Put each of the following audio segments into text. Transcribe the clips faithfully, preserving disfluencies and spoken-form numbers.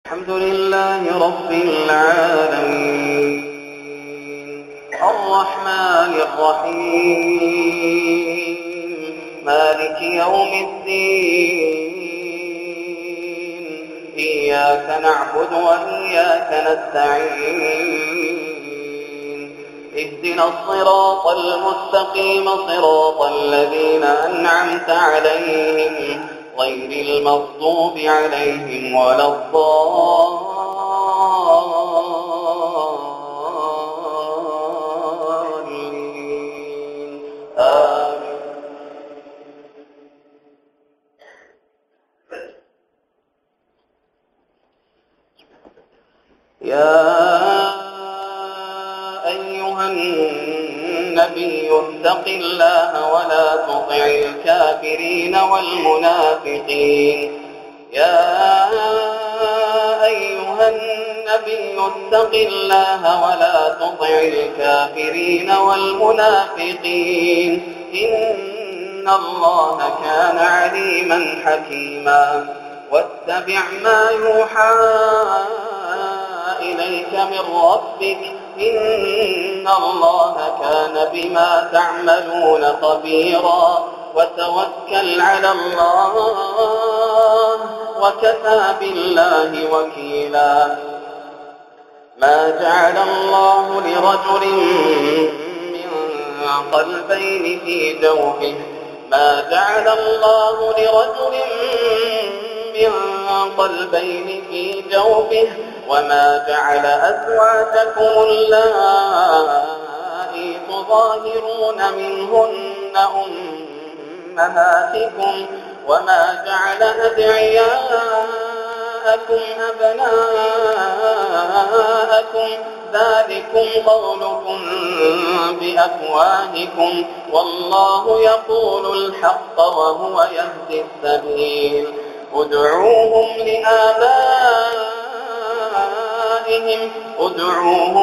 الحمد لله رب العالمين الرحمن الرحيم مالك يوم الدين إياك نعبد وإياك نستعين اهدنا الصراط المستقيم صراط الذين أنعمت عليهم غير المغضوب عليهم ولا الضالين آمين. يا أيها النبي اتق الله ولا تطع الكافرين والمنافقين يا أيها النبي اتق الله ولا تطع الكافرين والمنافقين إن الله كان عليما حكيما واتبع ما يوحى إليك من ربك إن الله كان بما تعملون خبيرا وتوكل على الله وكفى بالله وكيلا ما جعل الله لرجل من قلبين في جوفه ما جعل الله لرجل من قلبين في جوفه وما جعل أزواجكم اللائي تظاهرون منهن أمهاتكم وما جعل أدعياءكم أبناءكم ذلكم قولكم بأفواهكم والله يقول الحق وهو يهدي السبيل ادعوهم لآبائهم ادعوهم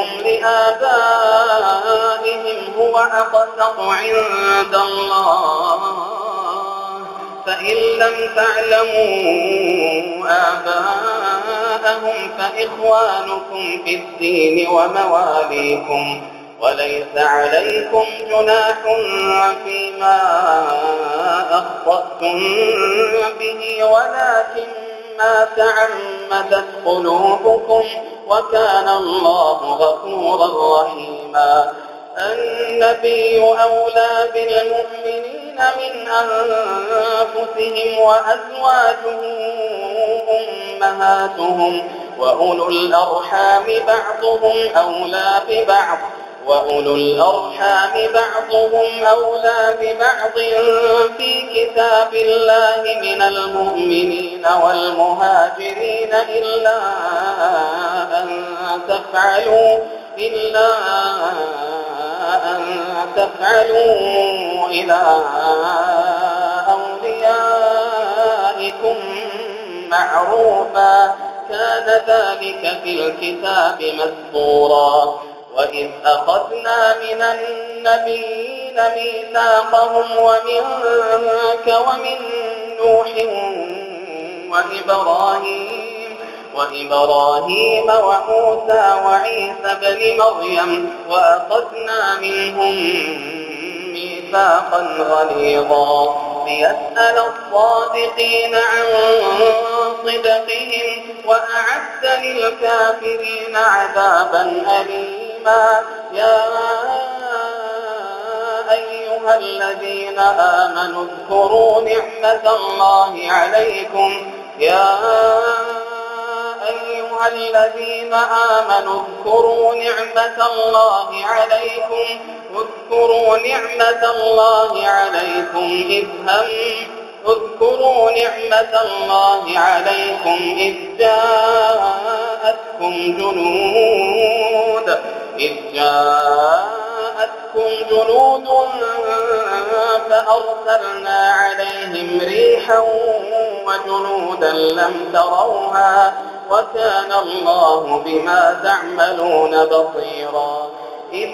لآبائهم هو أقسط عند الله فإن لم تعلموا آباءهم فإخوانكم في الدين ومواليكم وليس عليكم جناح فيما أخطأتم به ولكن ما تعمدت قلوبكم وكان الله غفورا رحيما النبي أولى بالمؤمنين من أنفسهم وأزواجه أمهاتهم وأولو الأرحام بعضهم أولى ببعض وأولو الأرحام بعضهم أولى ببعض في كتاب الله من المؤمنين والمهاجرين إلا أن تفعلوا إلا أن تفعلوا إلى أوليائكم معروفا كان ذلك في الكتاب مسطورا وإذ أخذنا من النبيين ميثاقهم ومنك ومن نوح وإبراهيم وإبراهيم وموسى وعيسى بن مريم وأخذنا منهم ميثاقا غليظا ليسأل الصادقين عن صدقهم وأعد للكافرين عذابا أليما يا أيها الذين آمنوا اذكروا نعمة الله عليكم يا أيها الذين آمنوا اذكروا نعمة الله عليكم اذكروا نعمة الله عليكم إذ هم اذكروا نعمة الله عليكم إذ جاءتكم جنود إذ جاءتكم جنود فأرسلنا عليهم ريحا وجنودا لم تروها وكان الله بما تعملون بصيرا إذ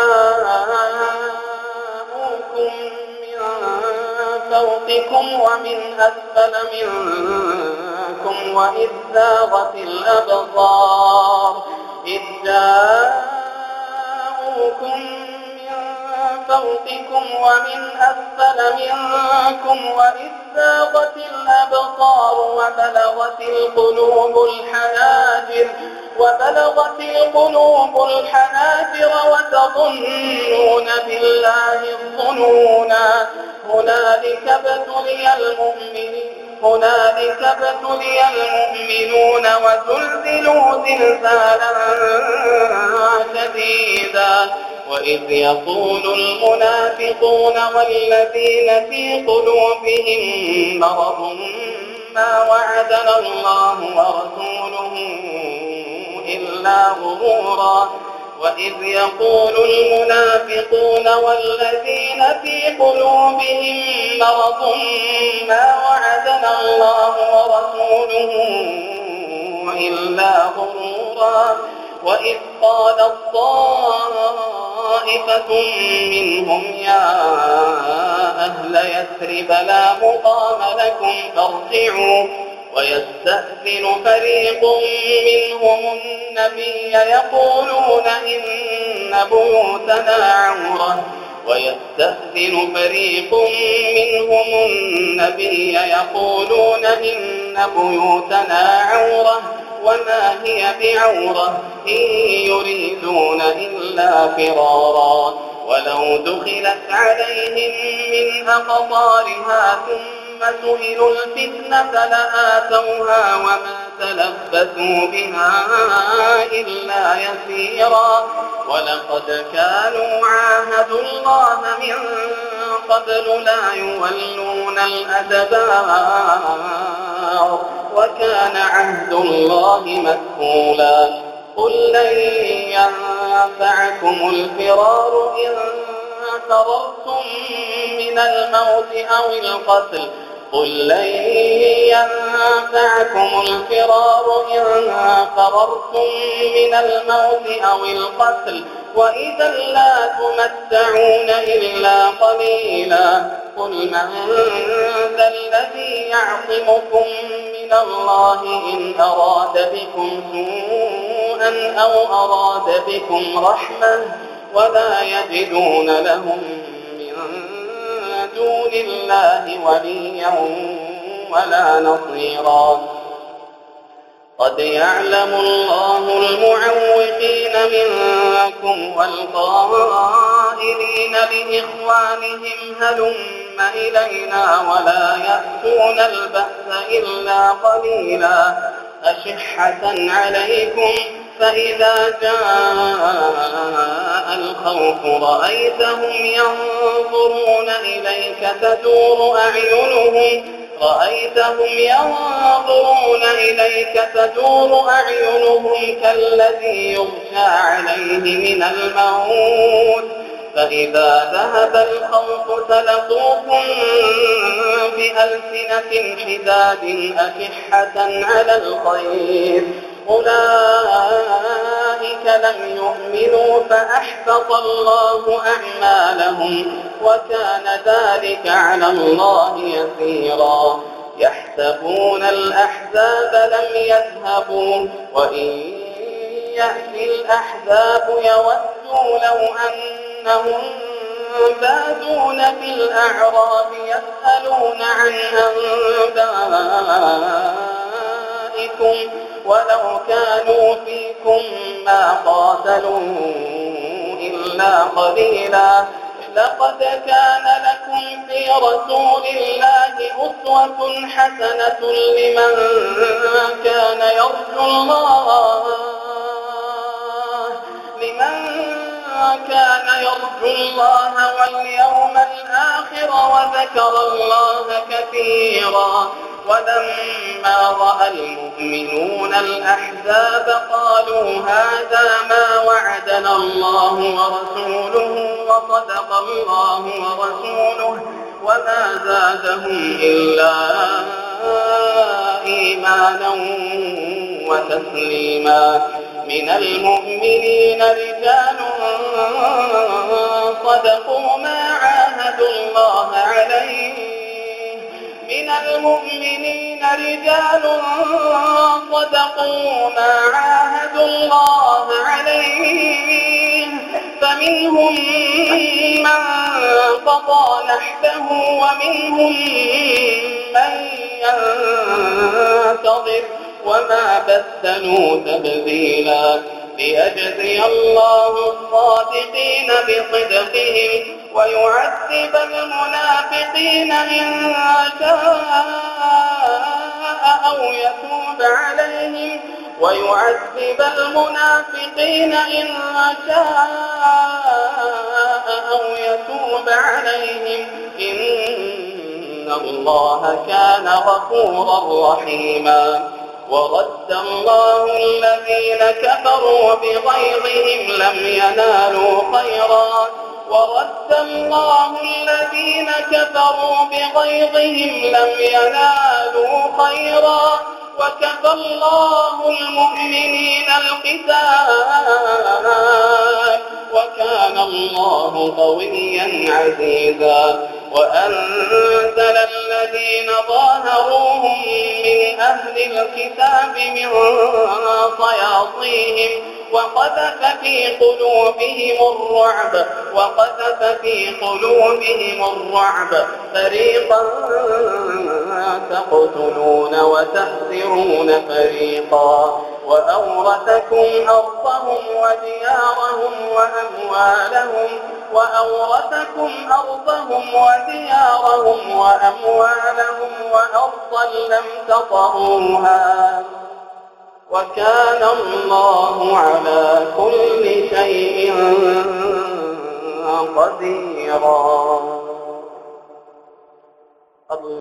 جاءوكم من فوقكم ومن أسفل منكم وإذ زاغت الأبصار فوقكم ومن أسفل منكم وإذ زاغت الأبصار وبلغت القلوب الحناجر وبلغت القلوب الحناجر وتظنون بالله الظنونا هنالك ابتلي المؤمنين هنالك ابتلي المؤمنون وزلزلوا زلزالا شديدا وإذ يقول المنافقون والذين في قلوبهم مرض ما وعدنا الله ورسوله إلا غرورا وإذ يقول المنافقون والذين في قلوبهم مرض ما وعدنا الله ورسوله إلا غرورا وإذ قالت طائفة منهم يا أهل يثرب لا مقام لكم فارجعوا ويستأذن فريق منهم النبي يقولون إن بيوتنا عورة ويستأذن فريق منهم النبي يقولون إن بيوتنا عورة وما هي بعورة إن يريدون إلا فرارا ولو دخلت عليهم من أقطارها ثم سئلوا الفتنة لآتوها وما تلبثوا بها إلا يسيرا ولقد كانوا عاهدوا الله من قبل لا يولون الأدبار وكان عهد الله مسؤولا قل لن ينفعكم الفرار إن فررتم من الموت أو القتل قل لن ينفعكم الفرار إن فررتم من الموت أو القتل وإذا لا تمتعون إلا قليلا قل من ذا الذي يعصمكم من الله إن أراد بكم سوءا أو أراد بكم رحمة ولا يجدون لهم من دون الله وليا ولا نصيرا قد يعلم الله المعوقين منكم والقائلين لإخوانهم هلم إلينا ولا يأتون البأس إلا قليلا أشحة عليكم فإذا جاء الخوف رأيتهم ينظرون إليك تدور أعينهم رأيتهم ينظرون إليك تدور أعينهم كالذي يغشى عليه من الموت فإذا ذهب الخوف سلقوكم بألسنة حداد أشحة على الخير أولئك لم يؤمنوا فأحبط الله أعمالهم وكان ذلك على الله يسيرا يحسبون الأحزاب لم يذهبوا وإن يأتي الأحزاب يودوا لو أنهم بادون في الأعراب يسألون عن أنبائكم ولو كانوا فيكم ما قاتلوا إلا قليلا لقد كان لكم في رسول الله أسوة حسنة لمن كان يرجو الله لمن كان يرجو الله واليوم الآخر وذكر الله كثيرا ولما رأى المؤمنون الأحزاب قالوا هذا ما وعدنا الله ورسوله وصدق الله ورسوله وما زادهم إلا إيمانا وتسليما من المؤمنين رجال صدقوا ما عاهدوا الله عليه من المؤمنين رجال صدقوا ما عاهدوا الله عليه فمنهم من قضى نحبه ومنهم من ينتظر وما بدلوا تبديلا ليجزي الله الصادقين بصدقهم ويعذب المنافقين إن شاء أو يتوب عليهم ويعذب المنافقين إن شاء أو يتوب عليهم إن الله كان غفورا رحيما. ورد الله الذين كفروا بغيظهم لم ينالوا خيرا ورد الله الذين كفروا بغيظهم لم ينالوا خيرا وكفى الله المؤمنين القتال وكان الله قويا عزيزا. وأنزل الذين ظاهروهم من أهل الكتاب من صياصيهم وقذف في قلوبهم الرعب وقذف في قلوبهم الرعب فريقا تقتلون وتأسرون فريقا وأورثكم أرضهم وديارهم وأموالهم وأورثكم أرضهم وديارهم وأموالهم وأرضا لم تطئوها وكان الله على كل شيء قديرا.